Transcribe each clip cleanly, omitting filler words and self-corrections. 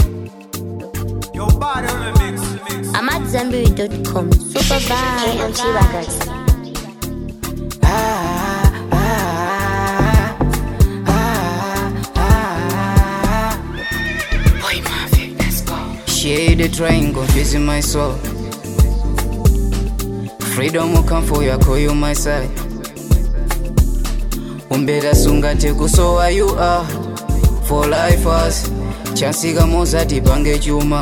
Your body on the mix. I'm at Zambiri.com. Super vibe on Chibagas. Shade the train, confusing my soul. Freedom will come for you, I call you my side. Umbeda sunga teku, so where you are. For life us, chansiga moza tipange chuma.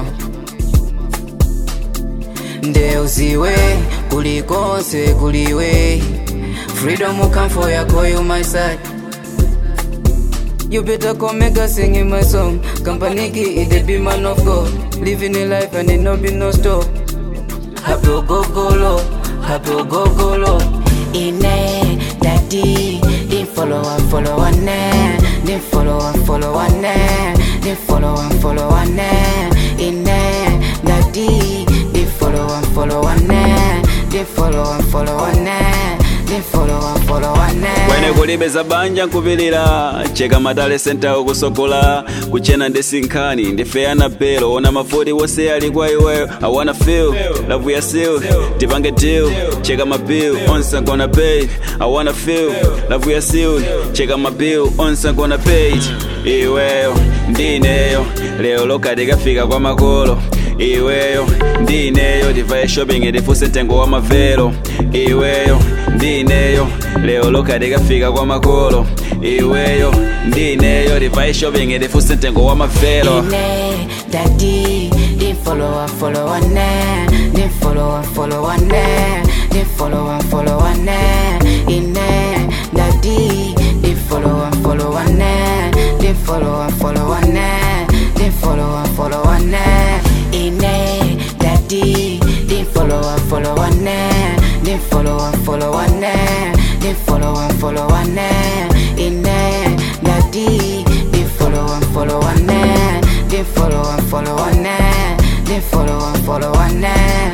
Nde uziwe, kulikonse kuliwe. Freedom will come for you, I call you my side. You better come make us sing in my song. Company key, it be man of God. Living a life and it no be no stop. Happy go go low, happy go go low. Ine, daddy, din follow one name. Din follow one name. Din follow one name. Ine, daddy, din follow one name. Din follow one name. Din follow one name. Wene kulibeza banja nkubilira cheka madale senta okusokola kuchena ndesinkani ndifeana pelo ona mafoti wose alikuwa iweyo I wanna feel love ya seal tipange deal cheka my bill onsa gonna pay I wanna feel love ya seal cheka my bill onsa gonna pay iweyo ndineyo leo lokati kafika kwa makolo iweyo ndineyo divaye shopping edifuse ntengo wa mavelo iweyo ndineyo leo lokati kafika kwa makolo iweyo ndineyo divaye shopping edifuse ntengo wa mavelo ine daddy din follow one name din follow one name din follow one name ine daddy din follow one name din follow one name din follow one name ine daddy din follow one name din follow one name din follow one name ine daddy din follow one name din follow one name din follow one name.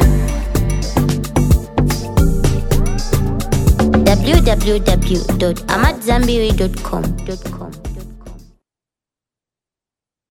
www.amatzambiri.com